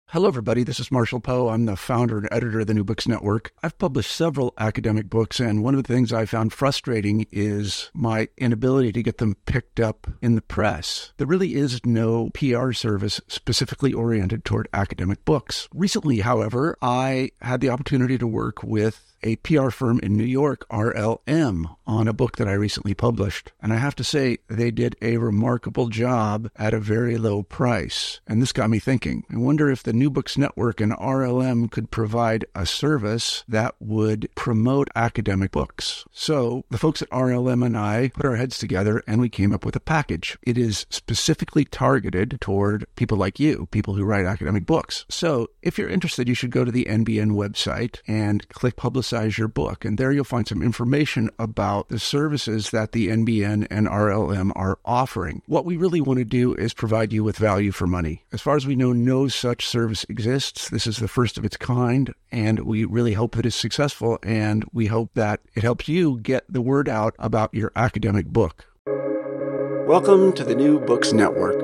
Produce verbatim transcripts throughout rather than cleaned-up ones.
Hello, everybody. This is Marshall Poe. I'm the founder and editor of the New Books Network. I've published several academic books, and one of the things I found frustrating is my inability to get them picked up in the press. There really is no P R service specifically oriented toward academic books. Recently, however, I had the opportunity to work with a P R firm in New York, R L M, on a book that I recently published. And I have to say, they did a remarkable job at a very low price. And this got me thinking. I wonder if the New Books Network and R L M could provide a service that would promote academic books. So the folks at R L M and I put our heads together and we came up with a package. It is specifically targeted toward people like you, people who write academic books. So if you're interested, you should go to the N B N website and click Publicize your book. And there you'll find some information about the services that the N B N and R L M are offering. What we really want to do is provide you with value for money. As far as we know, no such service exists. This is the first of its kind, and we really hope that it's successful, and we hope that it helps you get the word out about your academic book. Welcome to the New Books Network.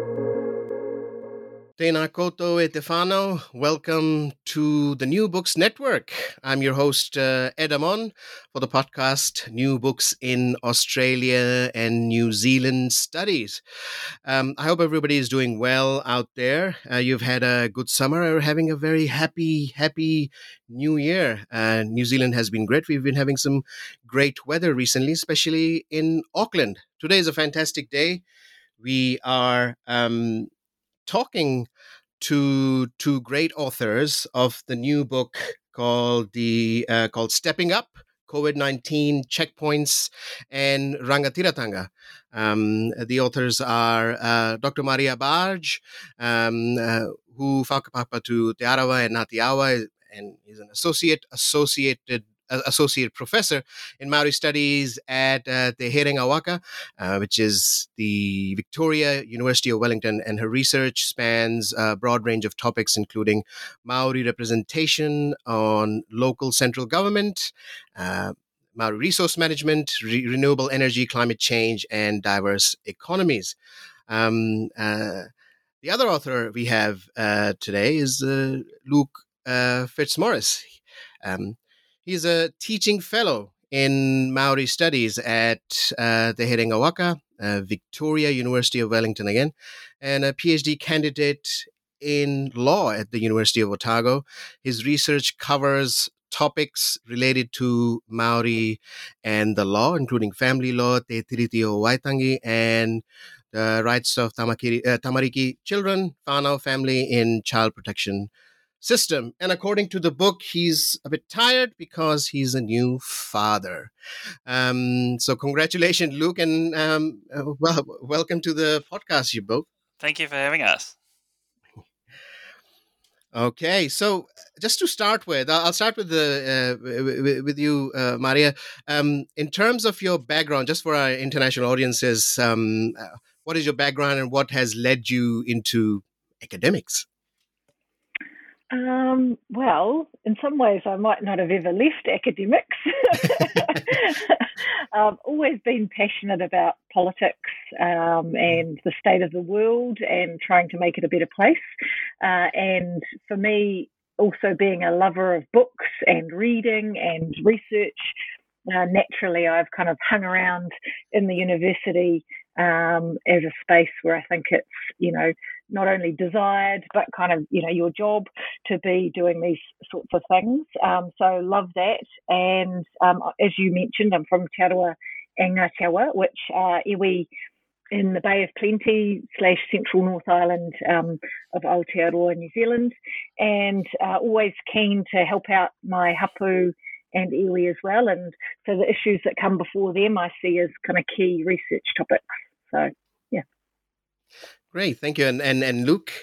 Tēnā koutou e te whānau. Welcome to the New Books Network. I'm your host, uh, Ed Amon, for the podcast New Books in Australia and New Zealand Studies. Um, I hope everybody is doing well out there. Uh, you've had a good summer or having a very happy, happy new year. Uh, New Zealand has been great. We've been having some great weather recently, especially in Auckland. Today is a fantastic day. We are um, talking to two great authors of the new book called the uh, called Stepping Up: COVID nineteen Checkpoints and Rangatiratanga. Um, the authors are uh, Doctor Maria Barge, um, uh, who whakapapa to Te Arawa and Ngāti Awa, and is an associate associated associate professor in Maori studies at uh, Te Herenga Waka, uh, which is the Victoria University of Wellington, and her research spans a broad range of topics, including Maori representation on local central government, uh, Maori resource management, re- renewable energy, climate change, and diverse economies. Um, uh, the other author we have uh, today is uh, Luke uh, Fitzmaurice. Um, He's a teaching fellow in Maori studies at uh, Te Herenga Waka, uh, Victoria University of Wellington again, and a PhD candidate in law at the University of Otago. His research covers topics related to Maori and the law, including family law, Te Tiriti o Waitangi, and the rights of tamakiri, uh, tamariki children, whānau family in child protection system. And according to the book, he's a bit tired because he's a new father. Um, so congratulations, Luke, and um, uh, well, welcome to the podcast, you both. Thank you for having us. Okay, so just to start with, I'll start with the uh, with you, uh, Maria. Um, in terms of your background, just for our international audiences, um, uh, what is your background and what has led you into academics? Um, well, in some ways, I might not have ever left academics. I've always been passionate about politics um, and the state of the world and trying to make it a better place. Uh, and for me, also being a lover of books and reading and research, uh, naturally, I've kind of hung around in the university um, as a space where I think it's, you know, not only desired, but kind of, you know, your job to be doing these sorts of things. Um, so love that. And um, as you mentioned, I'm from Te Arawa and Ngāti Awa, which are iwi in the Bay of Plenty slash Central North Island um, of Aotearoa, New Zealand, and uh, always keen to help out my hapu and iwi as well. And so the issues that come before them I see as kind of key research topics. So, yeah. Great, thank you. And and, and Luke?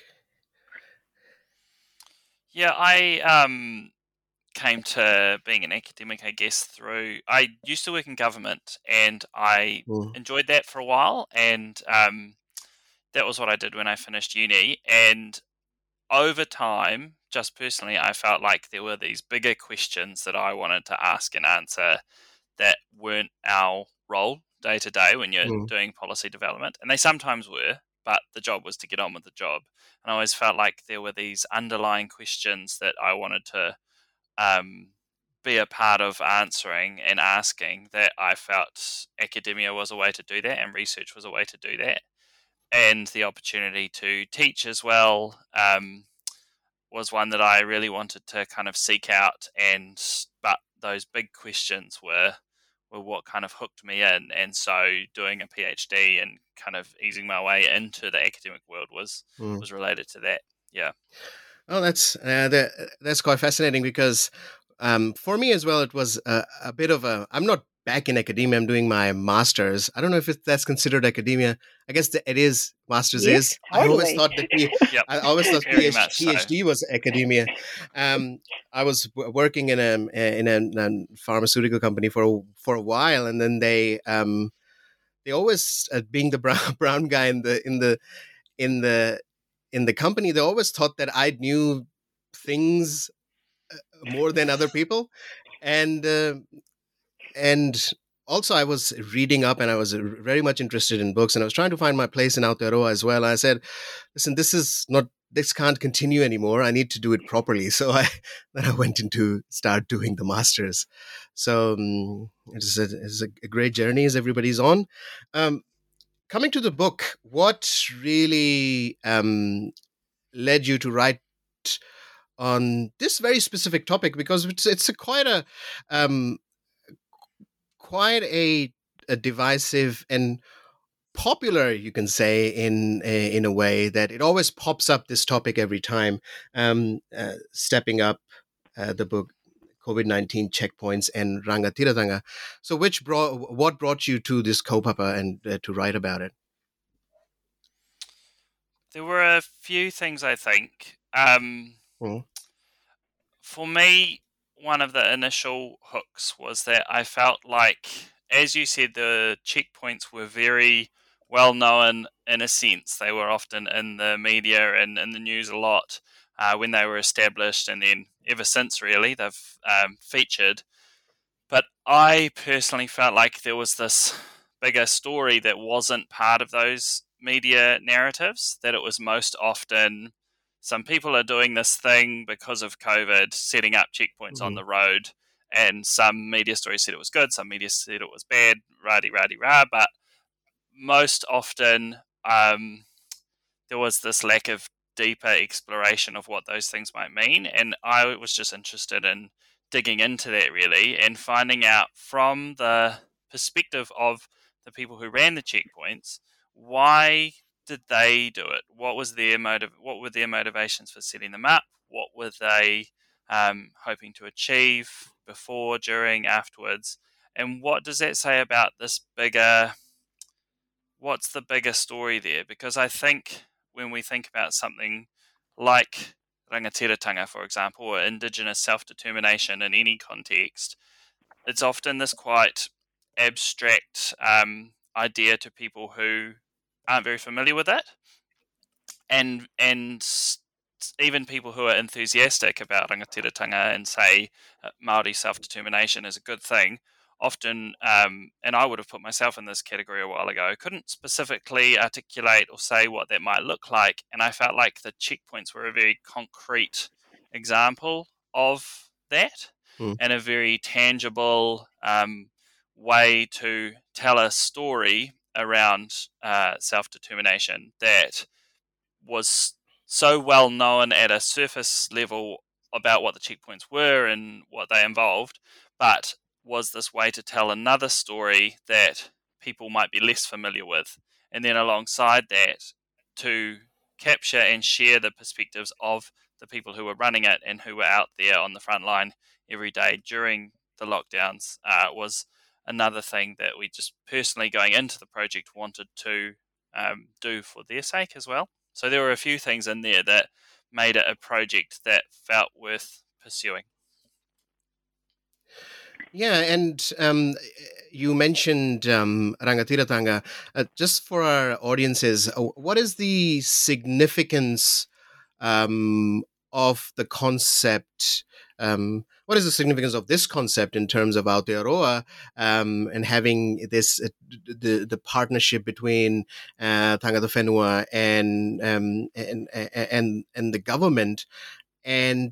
Yeah, I um, came to being an academic, I guess, through... I used to work in government, and I mm. enjoyed that for a while, and um, that was what I did when I finished uni. And over time, just personally, I felt like there were these bigger questions that I wanted to ask and answer that weren't our role day to day when you're mm. doing policy development, and they sometimes were. but the job was to get on with the job. And I always felt like there were these underlying questions that I wanted to um, be a part of answering and asking, that I felt academia was a way to do that and research was a way to do that. And the opportunity to teach as well um, was one that I really wanted to kind of seek out. And but those big questions were were what kind of hooked me in. And so doing a PhD and kind of easing my way into the academic world was mm. was related to that. Yeah. Oh, that's uh, that, that's quite fascinating, because um, for me as well, it was a, a bit of a. I'm not back in academia. I'm doing my master's. I don't know if it, that's considered academia. I guess the, it is. Master's yes, is. Totally. I always thought that. We, yep. I always thought Very PhD, so. PhD was academia. Um, I was w- working in a in a, in a pharmaceutical company for a, for a while, and then they um, they always uh, being the brown brown guy in the in the in the in the company, they always thought that I knew things more than other people, and uh, and also I was reading up, and I was very much interested in books, and I was trying to find my place in Aotearoa as well. I said, listen, this is not this can't continue anymore. I need to do it properly. So I then I went into start doing the masters. So um, it's, a, it's a great journey as everybody's on. Um, coming to the book, what really um, led you to write on this very specific topic? Because it's it's a quite a um, quite a, a divisive and popular, you can say, in a, in a way that it always pops up, this topic, every time. Um, uh, stepping up, uh, the book COVID nineteen Checkpoints and Rangatiratanga. So, which brought what brought you to this kaupapa and uh, to write about it? There were a few things, I think. Um, mm. For me, one of the initial hooks was that I felt like, as you said, the checkpoints were very well known in a sense. They were often in the media and in the news a lot uh, when they were established, and then ever since, really, they've um, featured. But I personally felt like there was this bigger story that wasn't part of those media narratives, that it was most often some people are doing this thing because of COVID, setting up checkpoints mm-hmm. on the road, and some media stories said it was good, some media said it was bad, rah-de-rah-de-rah, but most often um, there was this lack of deeper exploration of what those things might mean, and I was just interested in digging into that, really, and finding out from the perspective of the people who ran the checkpoints, why did they do it? What was their motive? What were their motivations for setting them up? What were they um, hoping to achieve before, during, afterwards? And what does that say about this bigger? What's the bigger story there? Because I think when we think about something like rangatiratanga, for example, or Indigenous self-determination in any context, it's often this quite abstract um, idea to people who aren't very familiar with it, and and even people who are enthusiastic about rangatiratanga and say uh, Māori self-determination is a good thing, often, um, and I would have put myself in this category a while ago, couldn't specifically articulate or say what that might look like, and I felt like the checkpoints were a very concrete example of that, mm. and a very tangible um, way to tell a story around uh, self-determination that was so well known at a surface level about what the checkpoints were and what they involved, but was this way to tell another story that people might be less familiar with, and then alongside that to capture and share the perspectives of the people who were running it and who were out there on the front line every day during the lockdowns uh, was another thing that we just personally, going into the project, wanted to um, do for their sake as well. So there were a few things in there that made it a project that felt worth pursuing. Yeah, and um, you mentioned um, Rangatiratanga. Uh, just for our audiences, uh, what is the significance um, of the concept um, what is the significance of this concept in terms of Aotearoa um, and having this uh, the the partnership between uh, Tangata Whenua and, um, and and and the government, and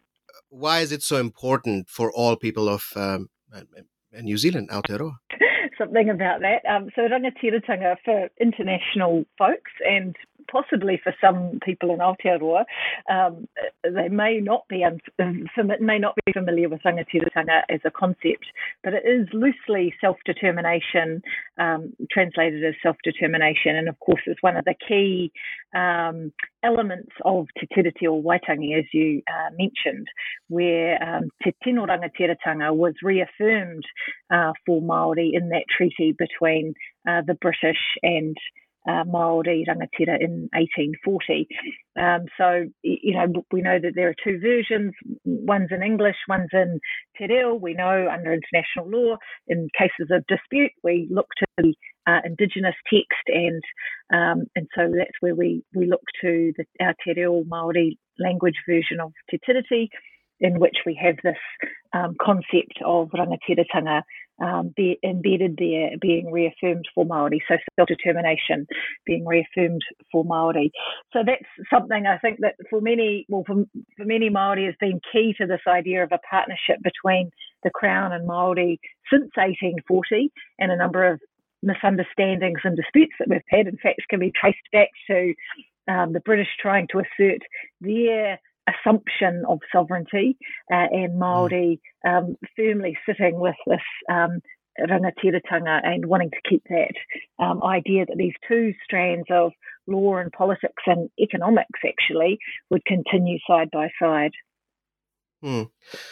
why is it so important for all people of um, New Zealand, Aotearoa? Something about that. Um, so rangatiratanga for international folks, and possibly for some people in Aotearoa, um, they may not be un- may not be familiar with rangatiratanga as a concept, but it is loosely self-determination, um, translated as self-determination, and of course is one of the key um, elements of Te Tiriti o Waitangi, as you uh, mentioned, where um, Te Tino Rangatiratanga was reaffirmed uh, for Māori in that treaty between uh, the British and uh, Māori rangatira in eighteen forty. Um, so, you know, we know that there are two versions. One's in English, one's in Te Reo. We know under international law, in cases of dispute, we look to the uh, Indigenous text, and um, and so that's where we, we look to the, our Te Reo Māori language version of Te Tiriti, in which we have this um, concept of rangatiratanga um, be embedded there, being reaffirmed for Māori, so self-determination being reaffirmed for Māori. So that's something I think that for many, well, for, for many Māori has been key to this idea of a partnership between the Crown and Māori since eighteen forty, and a number of misunderstandings and disputes that we've had, in fact, can be traced back to um, the British trying to assert their assumption of sovereignty uh, and Māori um, firmly sitting with this um, rangatiratanga and wanting to keep that um, idea that these two strands of law and politics and economics actually would continue side by side. Hmm.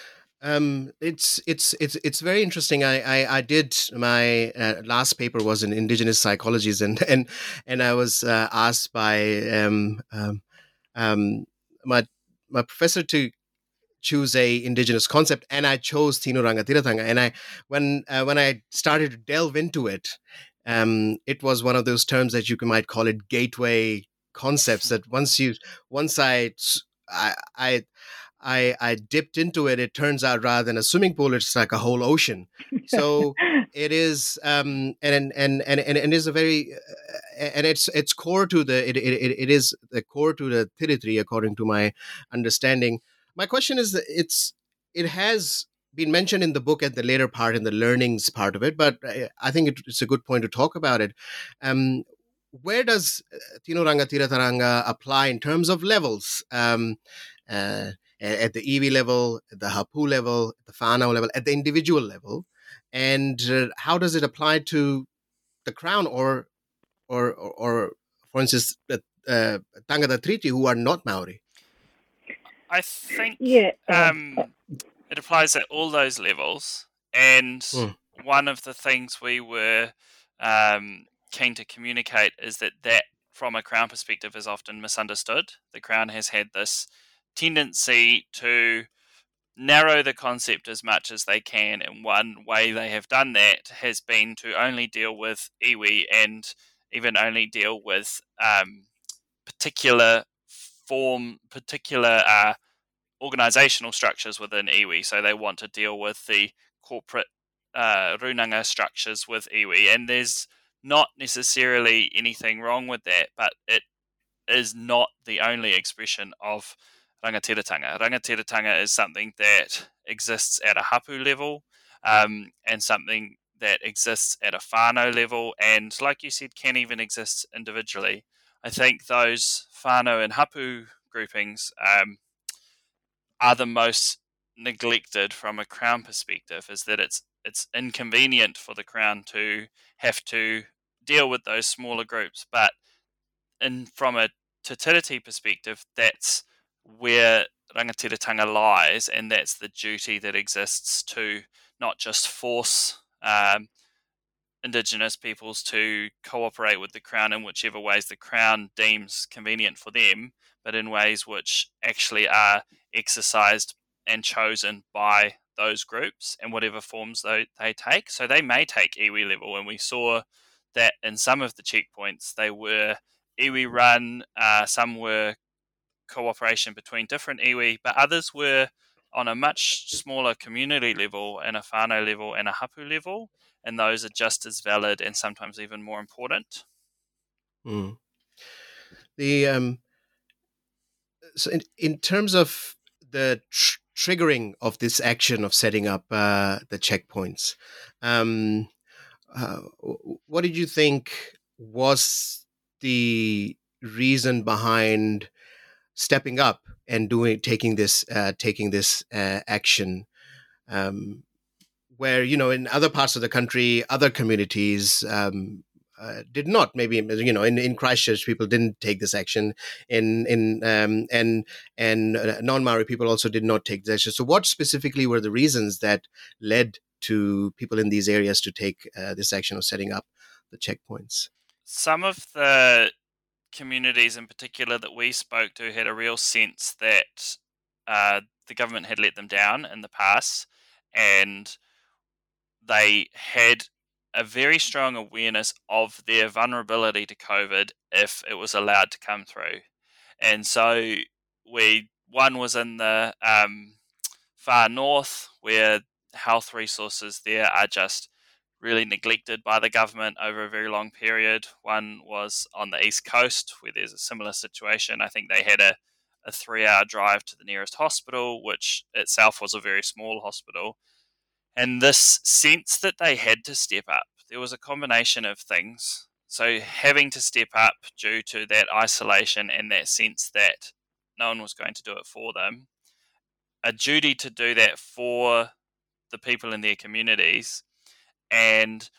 Um, it's it's it's it's very interesting. I I, I did my uh, last paper was in Indigenous psychologies, and and and I was uh, asked by um, um, um, my my professor to choose a Indigenous concept, and I chose Tino Rangatiratanga. And I when uh, when I started to delve into it, um, it was one of those terms that you might call it gateway concepts. That once you once I I, I I, I dipped into it, it turns out rather than a swimming pool, it's like a whole ocean. So it is, um, and, and, and, and, and is a very, uh, and it's, it's core to the, it, it, it is the core to the Tiriti, according to my understanding. My question is that it's, it has been mentioned in the book at the later part, in the learnings part of it, but I think it, it's a good point to talk about it. Um, where does Tino Rangatiratanga apply in terms of levels? Um, uh, at the iwi level, at the hapu level, at the whānau level, at the individual level, and uh, how does it apply to the Crown or, or, or, or for instance, the uh, Tangata Treaty, who are not Maori? I think yeah, um, it applies at all those levels, and mm. one of the things we were um, keen to communicate is that that, from a Crown perspective, is often misunderstood. The Crown has had this tendency to narrow the concept as much as they can, and one way they have done that has been to only deal with iwi, and even only deal with um, particular form, particular uh, organizational structures within iwi. So they want to deal with the corporate uh, runanga structures with iwi, and there's not necessarily anything wrong with that, but it is not the only expression of rangatiratanga. Rangatiratanga is something that exists at a hapu level, um, and something that exists at a whānau level, and like you said, can even exist individually. I think those whānau and hapu groupings um, are the most neglected from a Crown perspective, is that it's it's inconvenient for the Crown to have to deal with those smaller groups, but in from a Te Tiriti perspective, that's where rangatiratanga lies, and that's the duty that exists to not just force um, Indigenous peoples to cooperate with the Crown in whichever ways the Crown deems convenient for them, but in ways which actually are exercised and chosen by those groups and whatever forms they, they take. So they may take iwi level, and we saw that in some of the checkpoints they were iwi run, uh, some were cooperation between different iwi, but others were on a much smaller community level and a whānau level and a hapu level, and those are just as valid and sometimes even more important. Mm. The um, so in, in terms of the tr- triggering of this action of setting up uh, the checkpoints, um, uh, what did you think was the reason behind stepping up and doing taking this uh, taking this uh, action? Um, where, you know, in other parts of the country, other communities um, uh, did not. Maybe, you know, in, in Christchurch, people didn't take this action. In in um, and and uh, non-Maori people also did not take this action. So, what specifically were the reasons that led to people in these areas to take uh, this action of setting up the checkpoints? Some of the communities in particular that we spoke to had a real sense that uh, the government had let them down in the past, and they had a very strong awareness of their vulnerability to COVID if it was allowed to come through. And so we one was in the um, far north, where health resources there are just really neglected by the government over a very long period. One was on the east coast, where there's a similar situation. I think they had a, a three-hour drive to the nearest hospital, which itself was a very small hospital. And this sense that they had to step up, there was a combination of things. So having to step up due to that isolation and that sense that no one was going to do it for them, a duty to do that for the people in their communities, and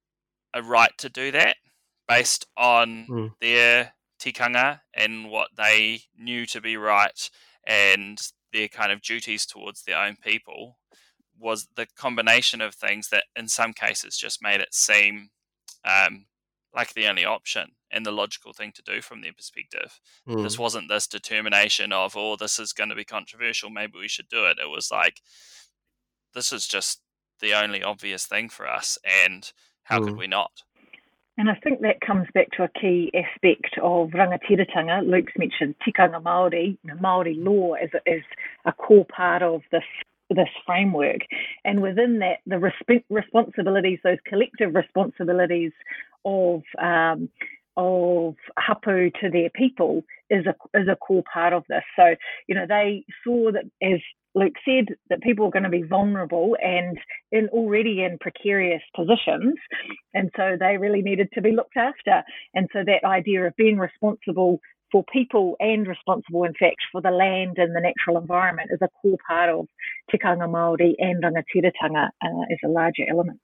a right to do that based on Mm. their tikanga and what they knew to be right and their kind of duties towards their own people, was the combination of things that in some cases just made it seem um, like the only option and the logical thing to do from their perspective. Mm. This wasn't this determination of, oh, this is going to be controversial, maybe we should do it. It was like, this is just the only obvious thing for us, and how mm. could we not? And I think that comes back to a key aspect of rangatiratanga. Luke's mentioned tikanga Māori, you know, Māori law is, is a core part of this this framework. And within that, the resp- responsibilities, those collective responsibilities of um, of hapu to their people is a is a core part of this. So, you know, they saw that, as Luke said, that people are going to be vulnerable and in already in precarious positions, and so they really needed to be looked after. And so that idea of being responsible for people and responsible, in fact, for the land and the natural environment is a core part of tikanga Māori and rangatiratanga uh, is a larger element.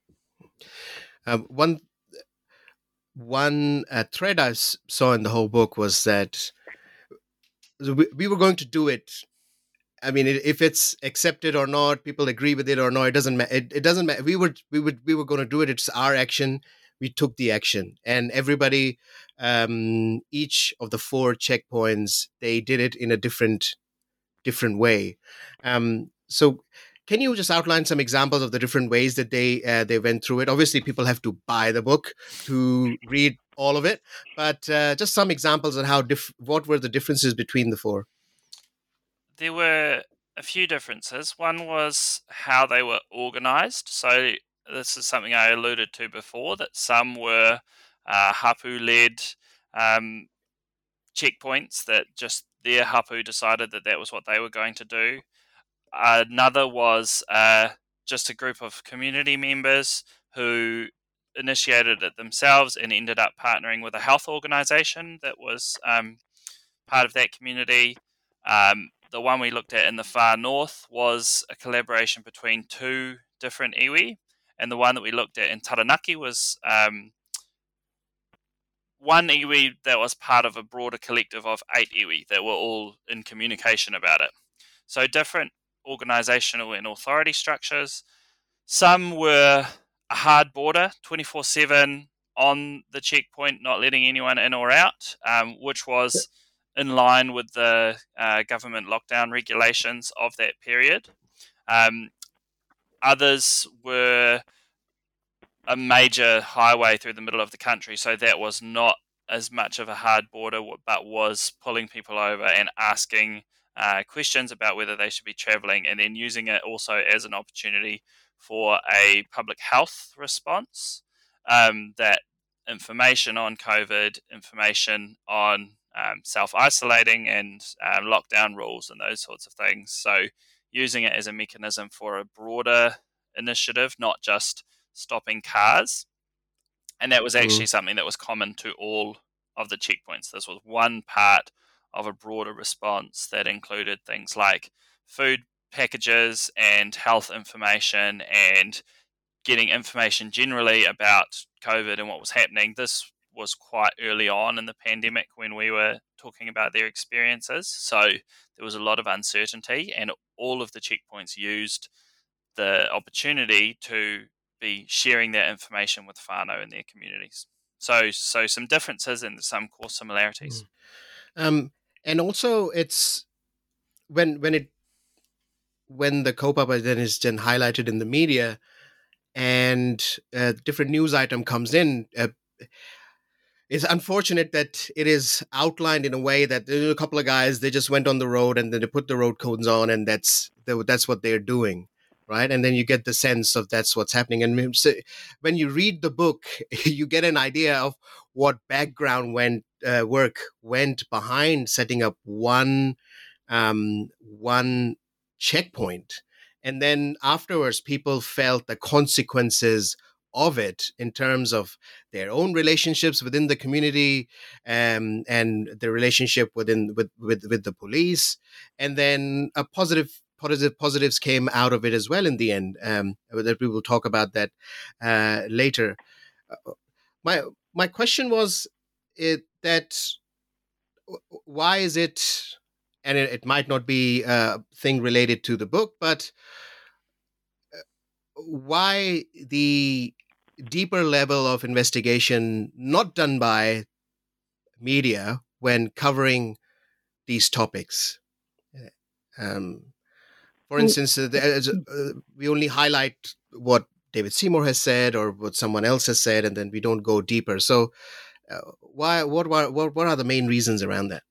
Um, one one uh, thread I saw in the whole book was that we, we were going to do it. I mean, if it's accepted or not, people agree with it or not, it doesn't matter. It, it doesn't matter. We were we would we were going to do it. It's our action. We took the action, and everybody, um, each of the four checkpoints, they did it in a different different way. Um, so, can you just outline some examples of the different ways that they uh, they went through it? Obviously, people have to buy the book to read all of it, but uh, just some examples on how diff- what were the differences between the four? There were a few differences. One was how they were organized. So this is something I alluded to before, that some were uh, hapu-led um, checkpoints that just their hapu decided that that was what they were going to do. Another was uh, just a group of community members who initiated it themselves and ended up partnering with a health organization that was um, part of that community. Um, the one we looked at in the far north was a collaboration between two different iwi, and the one that we looked at in Taranaki was um, one iwi that was part of a broader collective of eight iwi that were all in communication about it. So different organizational and authority structures. Some were a hard border, twenty-four seven on the checkpoint, not letting anyone in or out, um, which was in line with the uh, government lockdown regulations of that period. Um, others were a major highway through the middle of the country, so that was not as much of a hard border, but was pulling people over and asking uh, questions about whether they should be travelling, and then using it also as an opportunity for a public health response. Um, that information on COVID, information on um, self-isolating and um, lockdown rules and those sorts of things. So using it as a mechanism for a broader initiative, not just stopping cars. And that was actually mm. something that was common to all of the checkpoints. This was one part of a broader response that included things like food packages and health information and getting information generally about COVID and what was happening. This was quite early on in the pandemic when we were talking about their experiences. So there was a lot of uncertainty, and all of the checkpoints used the opportunity to be sharing that information with whānau in their communities. So so some differences and some core similarities. Mm. Um, and also it's when when it when the kaupapa then is then highlighted in the media and a different news item comes in, uh, it's unfortunate that it is outlined in a way that there are a couple of guys, they just went on the road and then they put the road cones on and that's that's what they're doing. Right. And then you get the sense of that's what's happening. And when you read the book, you get an idea of what background went uh, work went behind setting up one um, one checkpoint. And then afterwards, people felt the consequences of it in terms of their own relationships within the community um, and the relationship within with, with, with the police. And then a positive Positive positives came out of it as well in the end. Um, that we will talk about that uh, later. Uh, my my question was it, that why is it, and it, it might not be a thing related to the book, but why the deeper level of investigation not done by media when covering these topics? Um, For instance, uh, uh, we only highlight what David Seymour has said or what someone else has said, and then we don't go deeper. So, uh, why? What? What? What are the main reasons around that?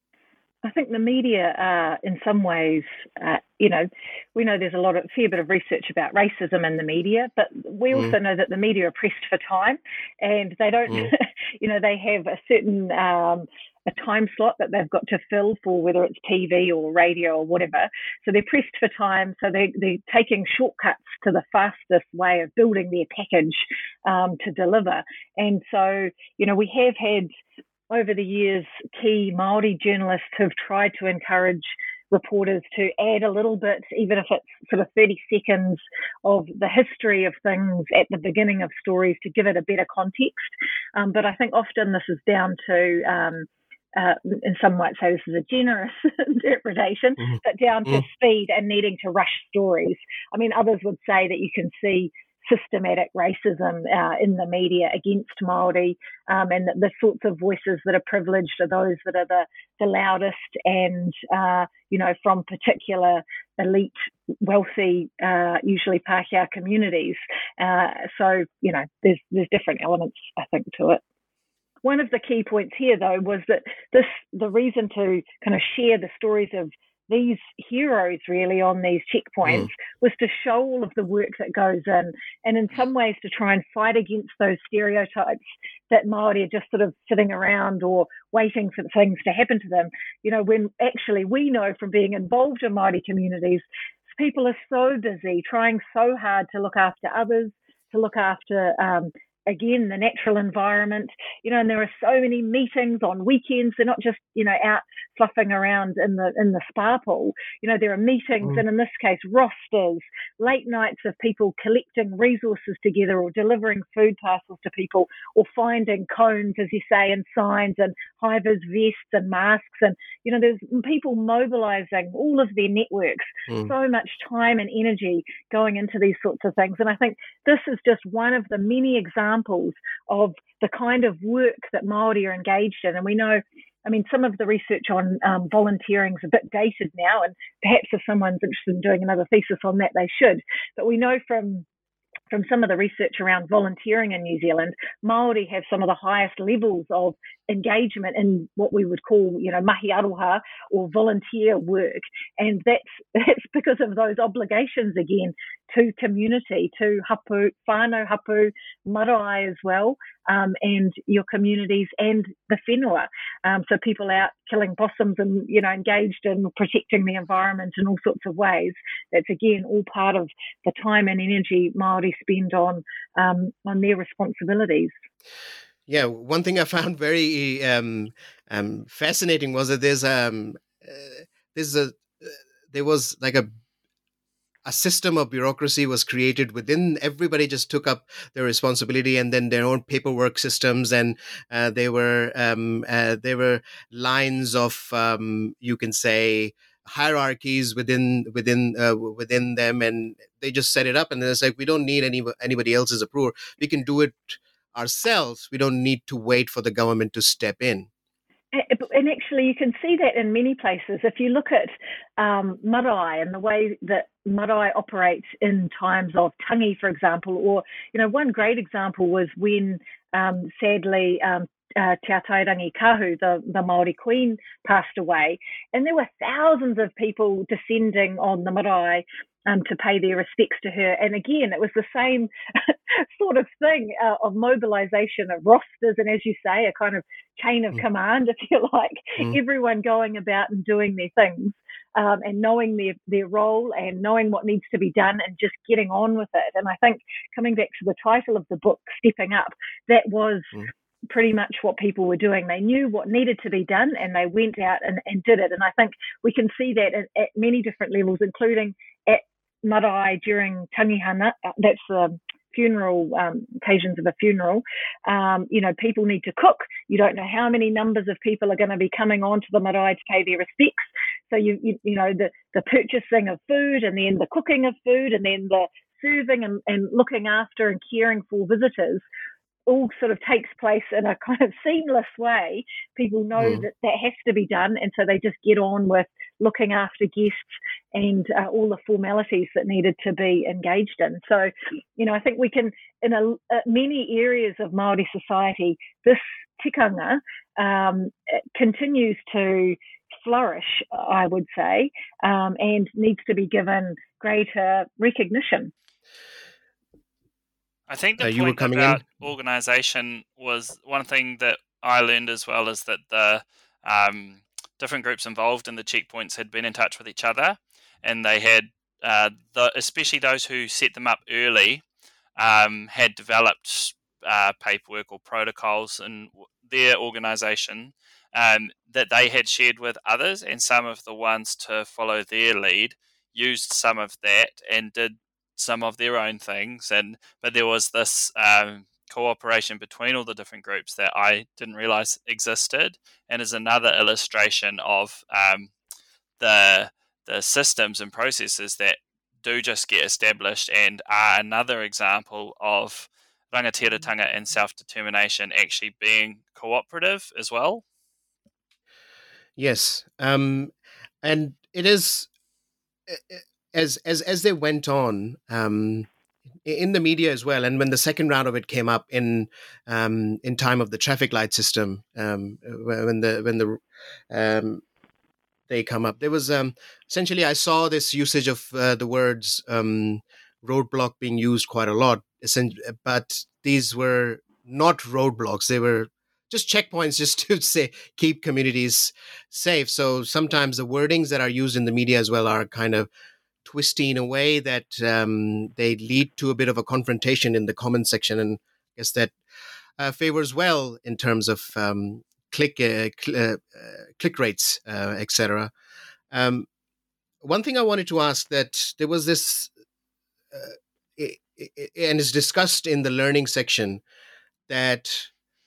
I think the media are, in some ways, uh, you know, we know there's a lot of fair bit of research about racism in the media, but we also mm. know that the media are pressed for time, and they don't, mm. you know, they have a certain um, a time slot that they've got to fill for whether it's T V or radio or whatever. So they're pressed for time. So they, they're taking shortcuts to the fastest way of building their package um, to deliver. And so, you know, we have had over the years key Māori journalists who've tried to encourage reporters to add a little bit, even if it's sort of thirty seconds of the history of things at the beginning of stories to give it a better context. Um, but I think often this is down to um, Uh, and some might say this is a generous interpretation, mm-hmm. but down to mm-hmm. speed and needing to rush stories. I mean, others would say that you can see systematic racism uh, in the media against Māori, um, and that the sorts of voices that are privileged are those that are the, the loudest and, uh, you know, from particular elite, wealthy, uh, usually Pākehā communities. Uh, so, you know, there's there's different elements, I think, to it. One of the key points here, though, was that this the reason to kind of share the stories of these heroes really on these checkpoints mm. was to show all of the work that goes in, and in some ways to try and fight against those stereotypes that Māori are just sort of sitting around or waiting for things to happen to them. You know, when actually we know from being involved in Māori communities, people are so busy trying so hard to look after others, to look after um, again, the natural environment, you know, and there are so many meetings on weekends. They're not just, you know, out fluffing around in the in the spa pool. You know, there are meetings, mm. and in this case, rosters, late nights of people collecting resources together or delivering food parcels to people or finding cones, as you say, and signs and high-vis vests and masks. And, you know, there's people mobilising all of their networks, mm. so much time and energy going into these sorts of things. And I think this is just one of the many examples examples of the kind of work that Māori are engaged in. And we know, I mean, some of the research on um, volunteering is a bit dated now, and perhaps if someone's interested in doing another thesis on that, they should. But we know from from some of the research around volunteering in New Zealand, Māori have some of the highest levels of engagement in what we would call, you know, mahi aroha or volunteer work. And that's, that's because of those obligations, again, to community, to hapu, whānau hapu, marae as well, um, and your communities and the whenua. Um, so people out killing possums and, you know, engaged in protecting the environment in all sorts of ways. That's, again, all part of the time and energy Māori spend on um, on their responsibilities. Yeah, one thing I found very um, um, fascinating was that there's um uh, there's a uh, there was like a a system of bureaucracy was created within. Everybody just took up their responsibility, and then their own paperwork systems, and uh, there were um, uh, there were lines of um, you can say hierarchies within within uh, within them, and they just set it up, and then it's like, we don't need any anybody else's approval. We can do it ourselves. We don't need to wait for the government to step in. And actually, you can see that in many places. If you look at um, marae and the way that marae operates in times of tangi, for example, or, you know, one great example was when, um, sadly, um, uh, Te Atairangi Kahu, the, the Māori Queen, passed away. And there were thousands of people descending on the marae Um, to pay their respects to her. And again, it was the same sort of thing uh, of mobilisation of rosters and, as you say, a kind of chain of mm. command, if you like, mm. everyone going about and doing their things um, and knowing their, their role and knowing what needs to be done and just getting on with it. And I think, coming back to the title of the book, Stepping Up, that was mm. pretty much what people were doing. They knew what needed to be done and they went out and, and did it. And I think we can see that at, at many different levels, including at marae during tangihanga. That's the funeral um, occasions of a funeral. Um, you know, people need to cook. You don't know how many numbers of people are going to be coming onto the marae to pay their respects. So you you, you know the the purchasing of food, and then the cooking of food, and then the serving and, and looking after and caring for visitors all sort of takes place in a kind of seamless way. People know mm. that that has to be done, and so they just get on with looking after guests and uh, all the formalities that needed to be engaged in. So, you know, I think we can, in a, uh, many areas of Māori society, this tikanga um, continues to flourish, I would say, um, and needs to be given greater recognition. I think the uh, you point were coming about in? organisation was one thing that I learned as well, is that the um, different groups involved in the checkpoints had been in touch with each other, and they had, uh, the, especially those who set them up early, um, had developed uh, paperwork or protocols in their organisation um, that they had shared with others, and some of the ones to follow their lead used some of that and did some of their own things, and but there was this um, cooperation between all the different groups that I didn't realize existed, and is another illustration of um, the the systems and processes that do just get established, and are another example of rangatiratanga and self-determination actually being cooperative as well. Yes, um, and it is. As as as they went on um, in the media as well, and when the second round of it came up in um, in time of the traffic light system, um, when the when the um, they come up, there was um, essentially I saw this usage of uh, the words um, roadblock being used quite a lot, but these were not roadblocks; they were just checkpoints, just to say keep communities safe. So sometimes the wordings that are used in the media as well are kind of twisty in a way that um, they lead to a bit of a confrontation in the comment section, and I guess that uh, favors well in terms of um, click uh, cl- uh, click rates, uh, et cetera. Um, one thing I wanted to ask, that there was this, uh, it, it, and it's discussed in the learning section, that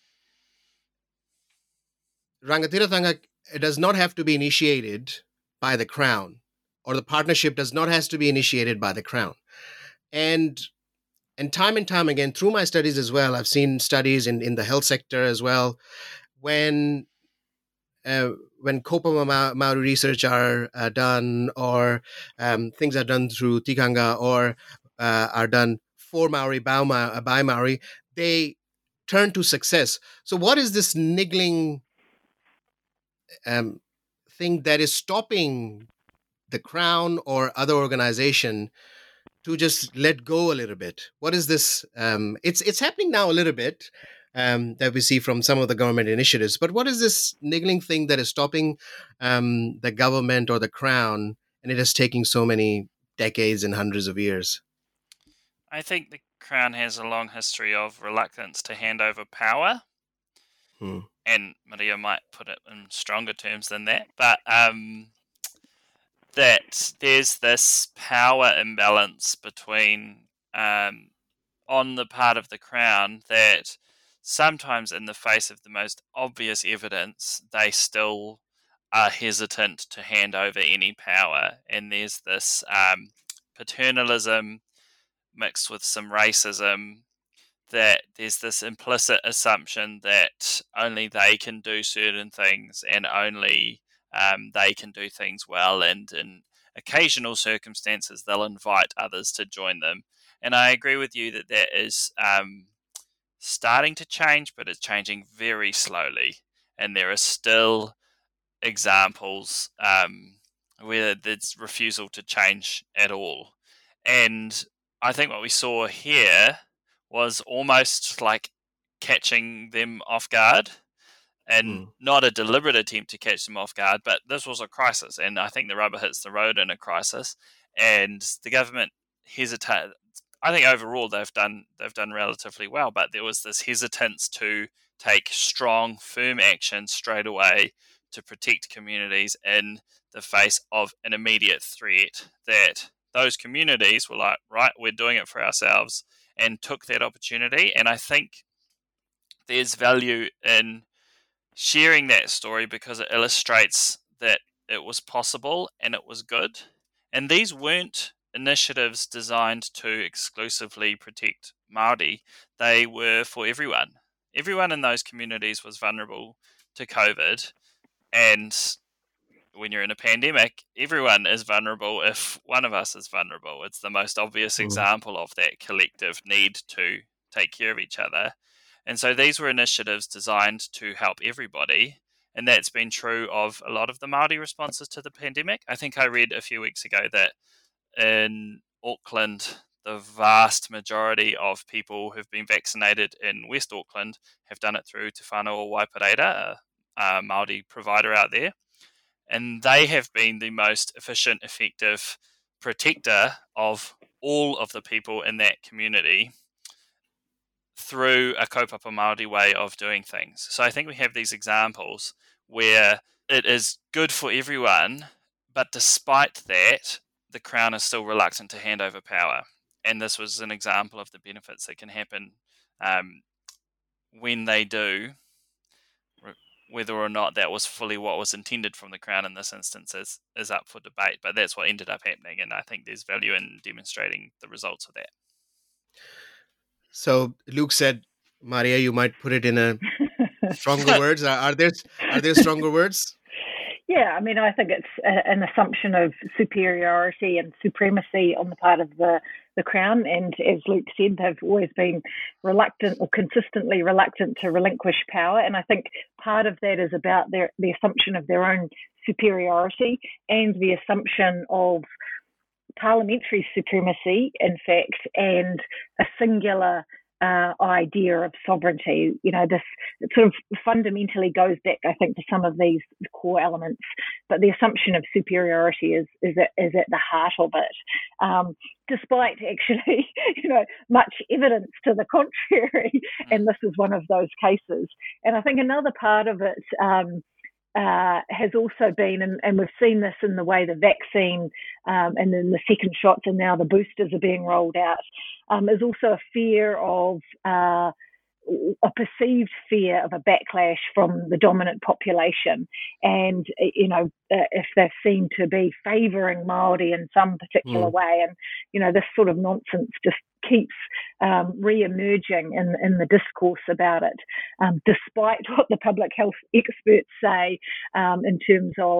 rangatiratanga does not have to be initiated by the Crown, or the partnership does not have to be initiated by the Crown. And and time and time again, through my studies as well, I've seen studies in, in the health sector as well, when uh, when Kopama Maori research are uh, done, or um, things are done through tikanga, or uh, are done for Maori, by Maori, by Maori, they turn to success. So what is this niggling um, thing that is stopping the Crown or other organization to just let go a little bit? What is this? Um, it's it's happening now a little bit um, that we see from some of the government initiatives. But what is this niggling thing that is stopping um, the government or the Crown, and it is taking so many decades and hundreds of years? I think the Crown has a long history of reluctance to hand over power. Hmm. And Maria might put it in stronger terms than that. But um, that there's this power imbalance between, um, on the part of the Crown, that sometimes in the face of the most obvious evidence, they still are hesitant to hand over any power. And there's this um, paternalism mixed with some racism, that there's this implicit assumption that only they can do certain things and only um, they can do things well, and in occasional circumstances they'll invite others to join them. And I agree with you that that is um, starting to change, but it's changing very slowly, and there are still examples um, where there's refusal to change at all. And I think what we saw here was almost like catching them off guard, and Hmm. not a deliberate attempt to catch them off guard, but this was a crisis, and I think the rubber hits the road in a crisis, and the government hesitated. I think overall they've done they've done relatively well, but there was this hesitance to take strong, firm action straight away to protect communities in the face of an immediate threat, that those communities were like, right, we're doing it for ourselves, and took that opportunity. And I think there's value in sharing that story because it illustrates that it was possible and it was good. And these weren't initiatives designed to exclusively protect Māori. They were for everyone. Everyone in those communities was vulnerable to COVID. And when you're in a pandemic, everyone is vulnerable if one of us is vulnerable. It's the most obvious Mm. example of that collective need to take care of each other. And so these were initiatives designed to help everybody. And that's been true of a lot of the Māori responses to the pandemic. I think I read a few weeks ago that in Auckland, the vast majority of people who've been vaccinated in West Auckland have done it through Te Whānau Waipareta, a, a Māori provider out there. And they have been the most efficient, effective protector of all of the people in that community through a kaupapa Māori way of doing things. So I think we have these examples where it is good for everyone, but despite that, the Crown is still reluctant to hand over power. And this was an example of the benefits that can happen um, when they do. Whether or not that was fully what was intended from the Crown in this instance is, is up for debate, but that's what ended up happening, and I think there's value in demonstrating the results of that. So Luke said, Maria, you might put it in a stronger words. Are, are there are there stronger words? Yeah, I mean, I think it's a, an assumption of superiority and supremacy on the part of the, the Crown. And as Luke said, they've always been reluctant or consistently reluctant to relinquish power. And I think part of that is about their the assumption of their own superiority and the assumption of parliamentary supremacy, in fact, and a singular Uh, idea of sovereignty. You know, this it sort of fundamentally goes back, I think, to some of these core elements, but the assumption of superiority is is at, is at the heart of it, um, despite actually, you know, much evidence to the contrary, and this is one of those cases. And I think another part of it um, Uh, has also been, and, and we've seen this in the way the vaccine um, and then the second shots and now the boosters are being rolled out, um, is also a fear of, uh, a perceived fear of a backlash from the dominant population. And, you know, uh, if they're seen to be favouring Māori in some particular mm. way, and, you know, this sort of nonsense just keeps um, re-emerging in, in the discourse about it, um, despite what the public health experts say um, in terms of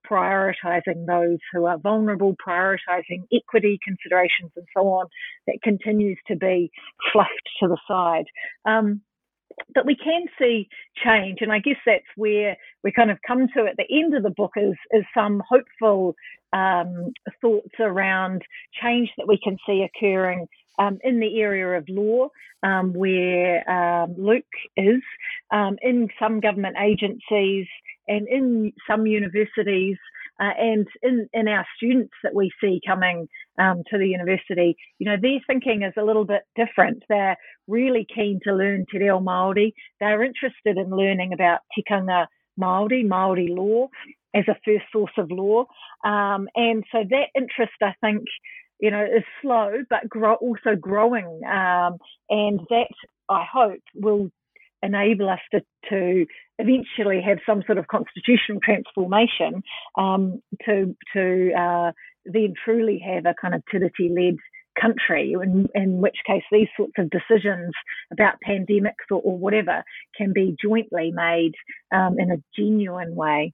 prioritising those who are vulnerable, prioritising equity considerations and so on, that continues to be fluffed to the side. Um, but we can see change, and I guess that's where we kind of come to at the end of the book is, is some hopeful um, thoughts around change that we can see occurring um, in the area of law, um, where um, Luke is, um, in some government agencies and in some universities, uh, and in, in our students that we see coming um, to the university. You know, their thinking is a little bit different. They're really keen to learn te reo Māori. They're interested in learning about tikanga Māori, Māori law, as a first source of law. Um, and so that interest, I think, you know, is slow, but grow, also growing. Um, and that, I hope, will enable us to, to eventually have some sort of constitutional transformation um, to, to uh, then truly have a kind of Tiriti-led country, in, in which case these sorts of decisions about pandemics or, or whatever can be jointly made um, in a genuine way.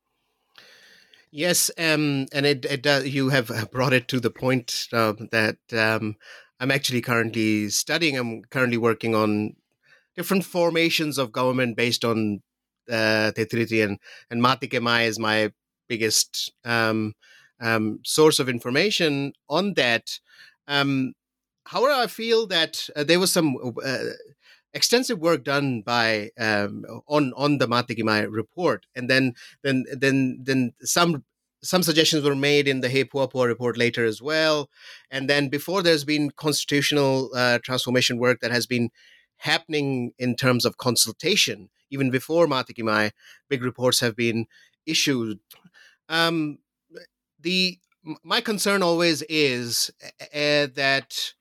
Yes, um, and it, it uh, you have brought it to the point uh, that um, I'm actually currently studying. I'm currently working on different formations of government based on uh, Te Tiriti, and, and Matike Mai is my biggest um, um, source of information on that. Um, however, I feel that uh, there was some uh, extensive work done by um, on on the Matike Mai report, and then then then then some some suggestions were made in the He Puapua report later as well, and then before there's been constitutional uh, transformation work that has been happening in terms of consultation. Even before Matike Mai, big reports have been issued. Um, the my concern always is uh, that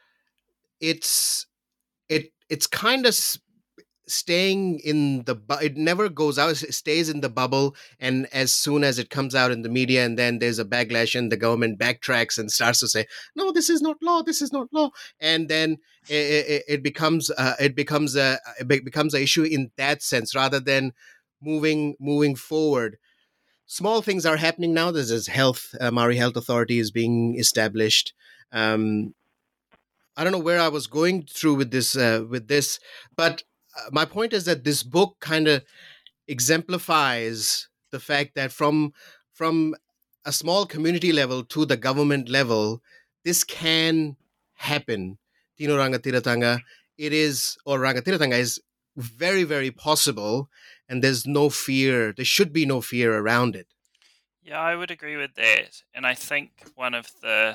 it's it it's kind of staying in the bu- it never goes out, it stays in the bubble, and as soon as it comes out in the media, and then there's a backlash and the government backtracks and starts to say, no, this is not law, this is not law, and then it, it, it becomes uh, it becomes a it becomes an issue in that sense rather than moving moving forward. Small things are happening now. There's this health uh, Maori Health Authority is being established. um I don't know where I was going through with this uh, with this, but uh, my point is that this book kind of exemplifies the fact that from from a small community level to the government level, this can happen. Tino Rangatiratanga, it is, or Rangatiratanga is very, very possible, and there's no fear. There should be no fear around it. Yeah, I would agree with that. And I think one of the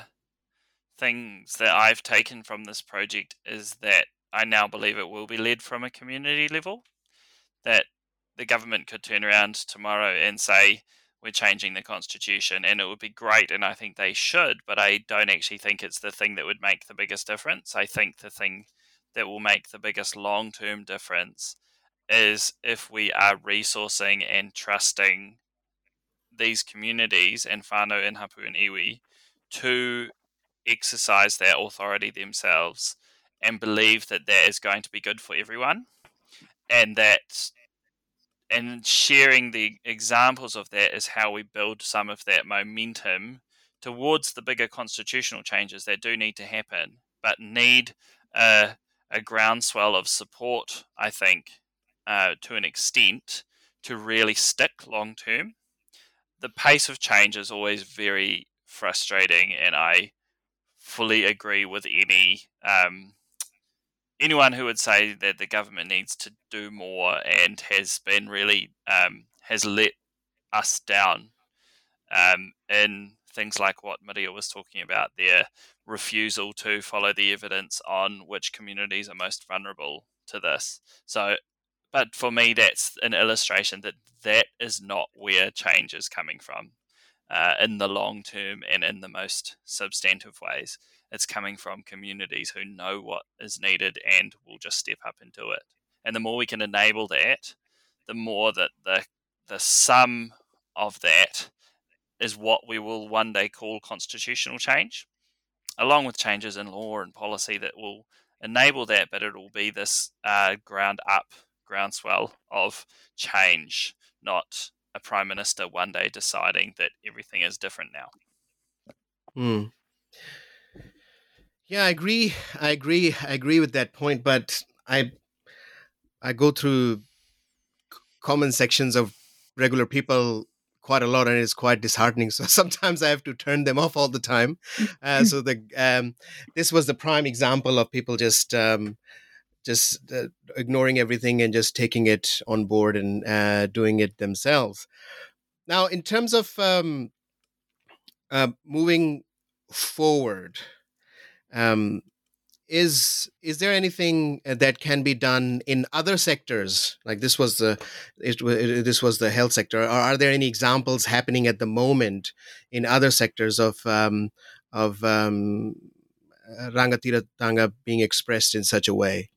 things that I've taken from this project is that I now believe it will be led from a community level, that the government could turn around tomorrow and say, we're changing the constitution, and it would be great, and I think they should, but I don't actually think it's the thing that would make the biggest difference. I think the thing that will make the biggest long-term difference is if we are resourcing and trusting these communities and whānau and hapu and iwi to exercise their authority themselves and believe that that is going to be good for everyone, and that and sharing the examples of that is how we build some of that momentum towards the bigger constitutional changes that do need to happen, but need a, a groundswell of support, I think, uh, to an extent, to really stick long term. The pace of change is always very frustrating, and I fully agree with any um, anyone who would say that the government needs to do more and has been really um, has let us down um, in things like what Maria was talking about, their refusal to follow the evidence on which communities are most vulnerable to this. So, but for me, that's an illustration that that is not where change is coming from uh, in the long term and in the most substantive ways. It's coming from communities who know what is needed and will just step up and do it. And the more we can enable that, the more that the the sum of that is what we will one day call constitutional change, along with changes in law and policy that will enable that, but it will be this uh, ground up groundswell of change, not a prime minister one day deciding that everything is different now. Mm. Yeah, I agree. I agree. I agree with that point. But I, I go through common sections of regular people quite a lot, and it's quite disheartening. So sometimes I have to turn them off all the time. Uh, so the um, this was the prime example of people just um, just uh, ignoring everything and just taking it on board and uh, doing it themselves. Now, in terms of um, uh, moving forward, um, is is there anything uh, that can be done in other sectors? Like this was the it, it, this was the health sector. Or are there any examples happening at the moment in other sectors of um, of um, uh, Rangatiratanga being expressed in such a way?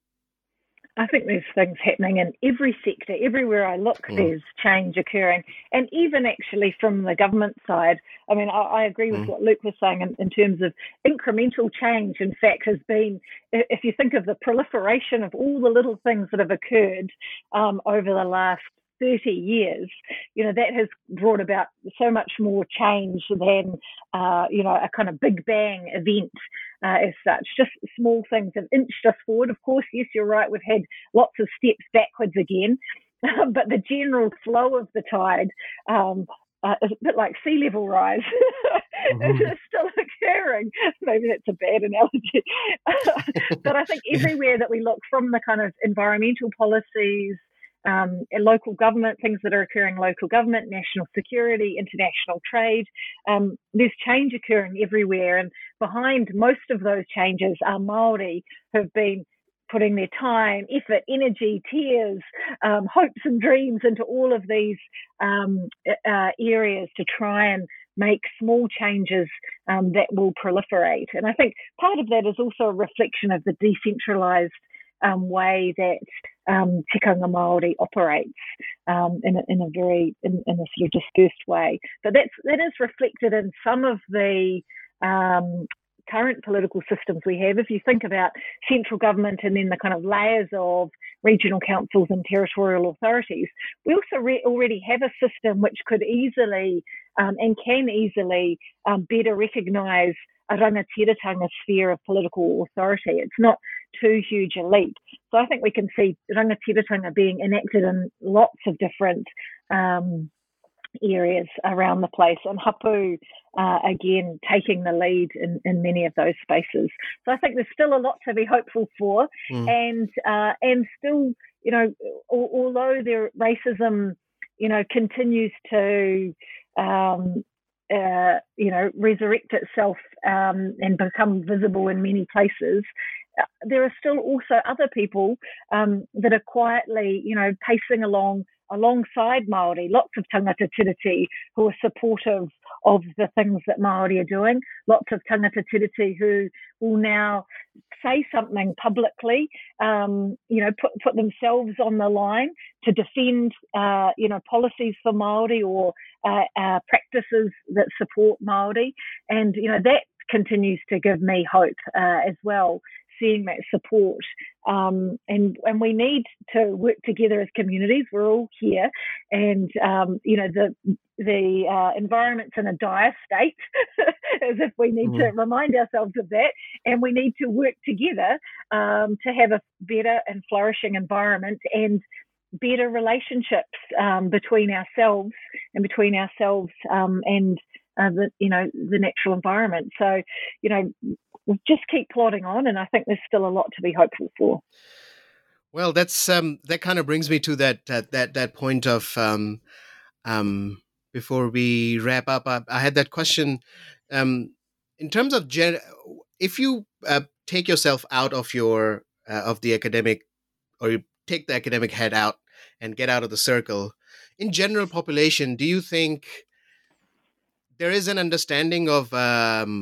I think there's things happening in every sector. Everywhere I look, mm. there's change occurring. And even actually from the government side, I mean, I, I agree with mm. what Luke was saying in, in terms of incremental change, in fact, has been, if you think of the proliferation of all the little things that have occurred um, over the last thirty years, you know, that has brought about so much more change than, uh, you know, a kind of big bang event uh, as such. Just small things have inched us forward. Of course, yes, you're right, we've had lots of steps backwards again, but the general flow of the tide um, uh, is a bit like sea level rise. Mm-hmm. It's still occurring. Maybe that's a bad analogy. But I think everywhere that we look, from the kind of environmental policies, Um, local government, things that are occurring, local government, national security, international trade. Um, there's change occurring everywhere, and behind most of those changes are Māori who've been putting their time, effort, energy, tears, um, hopes and dreams into all of these um, uh, areas to try and make small changes um, that will proliferate. And I think part of that is also a reflection of the decentralised Um, way that um, tikanga Māori operates um, in, a, in a very in, in a sort of dispersed way. But that's that is reflected in some of the um, current political systems we have. If you think about central government and then the kind of layers of regional councils and territorial authorities, we also re- already have a system which could easily um, and can easily um, better recognise a rangatiratanga sphere of political authority. It's not too huge a leap. So I think we can see rangatiratanga being enacted in lots of different um, areas around the place, and hapu, uh, again, taking the lead in, in many of those spaces. So I think there's still a lot to be hopeful for, mm. and uh, and still, you know, al- although their racism, you know, continues to um, Uh, you know, resurrect itself um, and become visible in many places, there are still also other people um, that are quietly, you know, pacing along alongside Māori, lots of tangata tiriti who are supportive of the things that Māori are doing, lots of tangata tiriti who will now say something publicly, um, you know, put, put themselves on the line to defend, uh, you know, policies for Māori or uh, uh, practices that support Māori. And, you know, that continues to give me hope uh, as well, seeing that support. Um, and, and we need to work together as communities. We're all here. And, um, you know, the the uh, environment's in a dire state, as if we need mm. to remind ourselves of that. And we need to work together um, to have a better and flourishing environment and better relationships um, between ourselves and between ourselves um, and uh, the, you know, the natural environment. So, you know, we'll just keep plodding on, and I think there's still a lot to be hopeful for. Well, that's um, that kind of brings me to that that that, that point of um, um, before we wrap up. I, I had that question um, in terms of gen- if you uh, take yourself out of your uh, of the academic, or you take the academic head out and get out of the circle. In general population, do you think there is an understanding of um,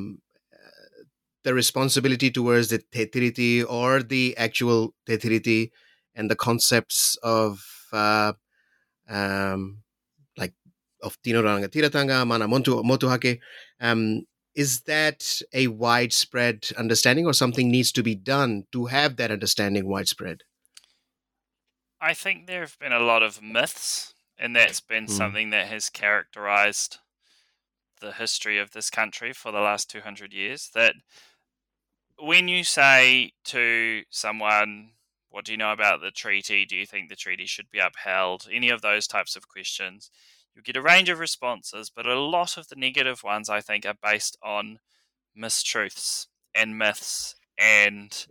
the responsibility towards the te tiriti or the actual te tiriti and the concepts of uh, um, like of Tino Rangatiratanga, Mana Motu, Motuhake? Um, is that a widespread understanding, or something needs to be done to have that understanding widespread? I think there have been a lot of myths And that's been Mm. something that has characterized the history of this country for the last two hundred years. That when you say to someone, what do you know about the treaty? Do you think the treaty should be upheld? Any of those types of questions, you get a range of responses, but a lot of the negative ones, I think, are based on mistruths and myths. And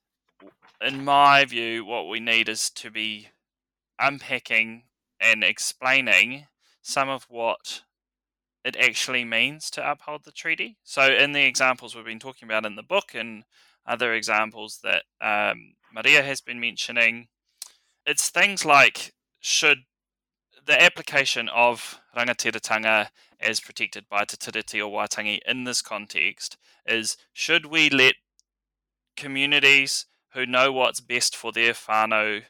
in my view, what we need is to be unpacking and explaining some of what it actually means to uphold the treaty. So in the examples we've been talking about in the book and other examples that um, Maria has been mentioning, it's things like, should the application of rangatiratanga as protected by Te Tiriti o Waitangi in this context is, should we let communities who know what's best for their whānau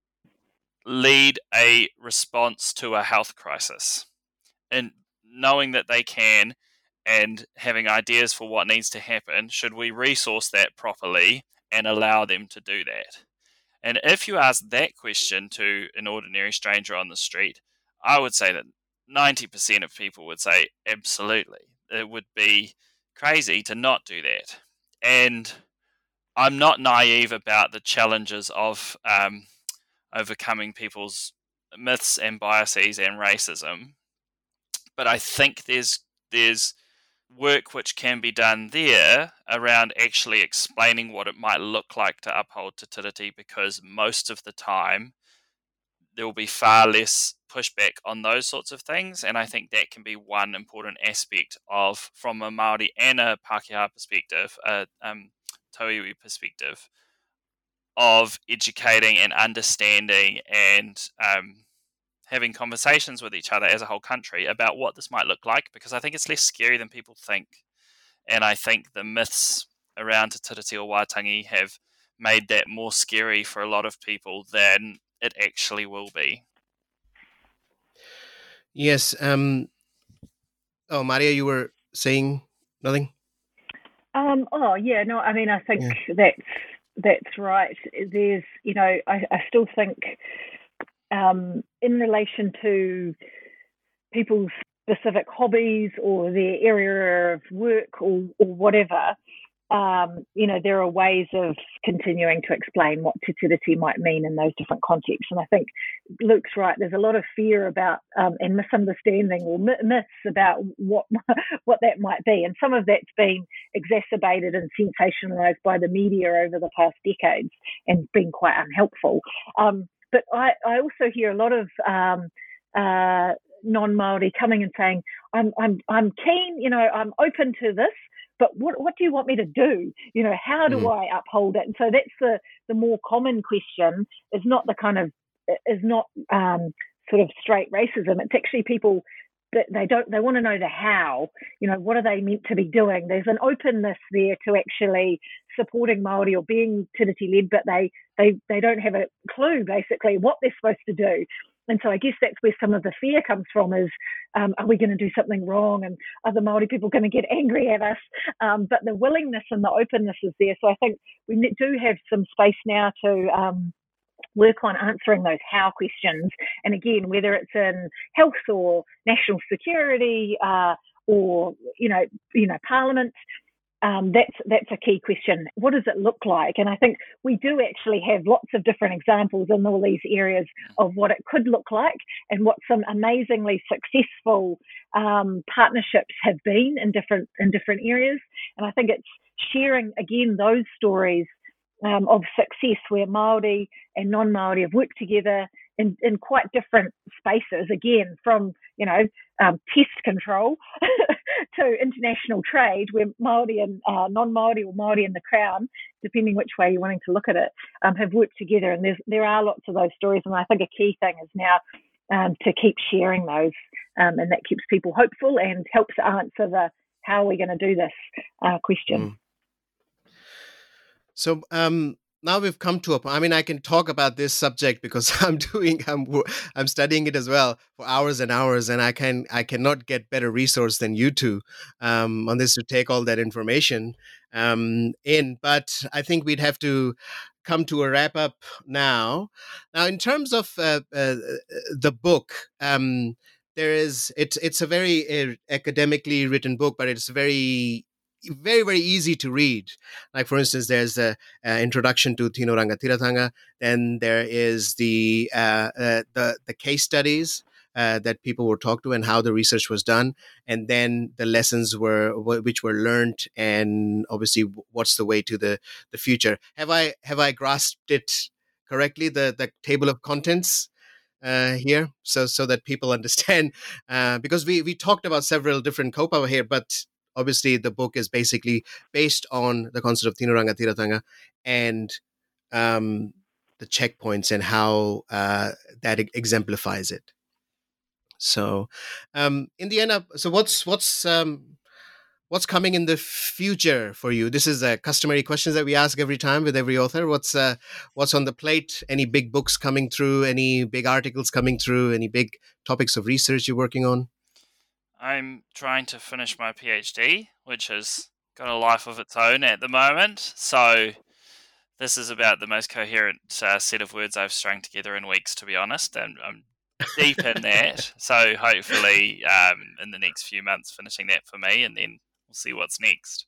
lead a response to a health crisis? And knowing that they can and having ideas for what needs to happen, should we resource that properly and allow them to do that? And if you ask that question to an ordinary stranger on the street, I would say that ninety percent of people would say absolutely. It would be crazy to not do that. And I'm not naive about the challenges of um, overcoming people's myths and biases and racism, but I think there's there's work which can be done there around actually explaining what it might look like to uphold Te Tiriti, because most of the time there will be far less pushback on those sorts of things, and I think that can be one important aspect of, from a Māori and a Pākehā perspective, a um, Tauiwi perspective, of educating and understanding and um, having conversations with each other as a whole country about what this might look like, because I think it's less scary than people think. And I think the myths around Te Tiriti o Waitangi have made that more scary for a lot of people than it actually will be. Yes. Um, oh, Maria, you were saying nothing? Um, oh, yeah, no, I mean, I think Yeah. that's, that's right. There's, you know, I, I still think um, in relation to people's specific hobbies or their area of work or, or whatever, um, you know, there are ways of continuing to explain what Te Tiriti might mean in those different contexts. And I think Luke's right. There's a lot of fear about um, and misunderstanding or myths about what what that might be. And some of that's been exacerbated and sensationalized by the media over the past decades and been quite unhelpful. Um, but I, I also hear a lot of um, uh, non-Māori coming and saying, I'm, I'm, I'm keen, you know, I'm open to this, but what, what do you want me to do? You know, how do mm. I uphold it? And so that's the, the more common question, is not the kind of, is not um, sort of straight racism. It's actually people that they don't, they want to know the how, you know, what are they meant to be doing? There's an openness there to actually supporting Māori or being Tiriti led, but they, they, they don't have a clue basically what they're supposed to do. And so I guess that's where some of the fear comes from is, um, are we going to do something wrong? And are the Māori people going to get angry at us? Um, but the willingness and the openness is there. So I think we do have some space now to um, work on answering those how questions. And again, whether it's in health or national security uh, or, you know, you know, Parliament, Um, that's that's a key question. What does it look like? And I think we do actually have lots of different examples in all these areas of what it could look like and what some amazingly successful um, partnerships have been in different in different areas. And I think it's sharing, again, those stories um, of success where Māori and non-Māori have worked together in, in quite different spaces, again, from, you know, um, pest control to international trade, where Māori and uh, non-Māori or Māori and the Crown, depending which way you're wanting to look at it, um, have worked together. And there's, there are lots of those stories. And I think a key thing is now um, to keep sharing those. Um, and that keeps people hopeful and helps answer the how are we going to do this uh, question. Mm. So, um, now we've come to a point. I mean, I can talk about this subject because I'm doing, I'm, I'm studying it as well for hours and hours, and I can, I cannot get better resource than you two um, on this to take all that information um, in. But I think we'd have to come to a wrap up now. Now, in terms of uh, uh, the book, um, there is it's it's a very uh, academically written book, but it's very very very easy to read. Like, for instance, there's a, a introduction to Tino Rangatiratanga. Then there is the uh, uh, the the case studies uh, that people were talked to and how the research was done, and then the lessons were which were learned, and obviously what's the way to the the future. Have I have I grasped it correctly? The the table of contents uh, here, so so that people understand, uh, because we we talked about several different kaupawa here, but obviously the book is basically based on the concept of Tino Rangatiratanga and um, the checkpoints and how uh, that exemplifies it. So, um, in the end, so what's what's um, what's coming in the future for you? This is a customary questions that we ask every time with every author. What's uh, what's on the plate? Any big books coming through? Any big articles coming through? Any big topics of research you're working on? I'm trying to finish my PhD, which has got a life of its own at the moment. So this is about the most coherent uh, set of words I've strung together in weeks, to be honest, and I'm deep in that. So hopefully um, in the next few months finishing that for me, and then we'll see what's next.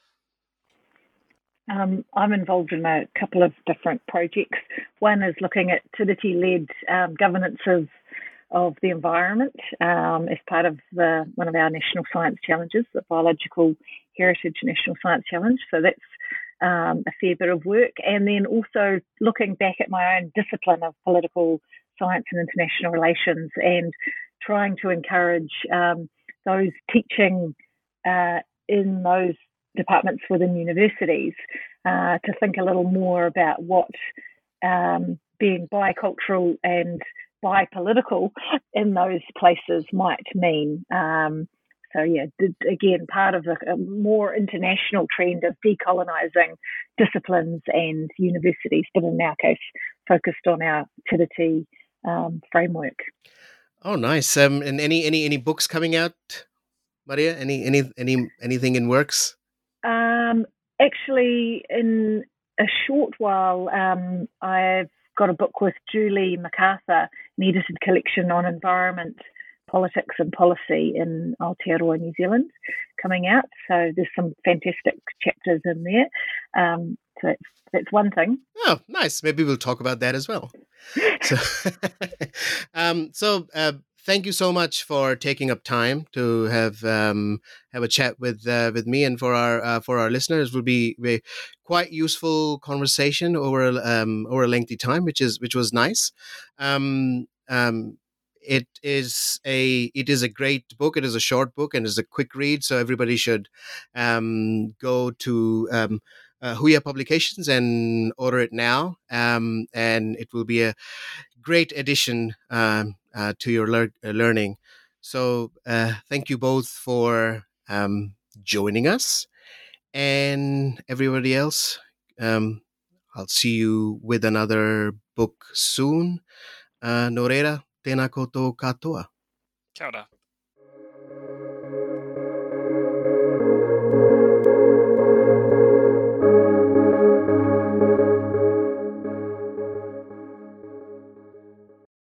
Um, I'm involved in a couple of different projects. One is looking at Tiriti-led um, governance of of the environment um, as part of the one of our national science challenges, the Biological Heritage National Science Challenge. So that's um, a fair bit of work. And then also looking back at my own discipline of political science and international relations and trying to encourage um, those teaching uh, in those departments within universities uh, to think a little more about what um, being bicultural and bipolitical in those places might mean. Um, so yeah, again, part of a, a more international trend of decolonising disciplines and universities, but in our case, focused on our Tiriti um, framework. Oh, nice. Um, and any any any books coming out, Maria? Any any any anything in works? Um, actually, in a short while, um, I've got a book with Julie MacArthur, an edited collection on environment, politics and policy in Aotearoa, New Zealand, coming out. So there's some fantastic chapters in there. Um, so that's, that's one thing. Oh, nice. Maybe we'll talk about that as well. so, um, so uh, thank you so much for taking up time to have um, have a chat with uh, with me and for our uh, for our listeners. It will be a quite useful conversation over um, over a lengthy time, which is which was nice. Um, um, it is a it is a great book. It is a short book and it's a quick read, so everybody should um, go to um, uh, Huia Publications and order it now. Um, and it will be a great addition um, uh, to your lear- uh, learning. So uh, thank you both for um, joining us, and everybody else. Um, I'll see you with another book soon. Uh, Norera, tēnā koutou katoa. Kia ora.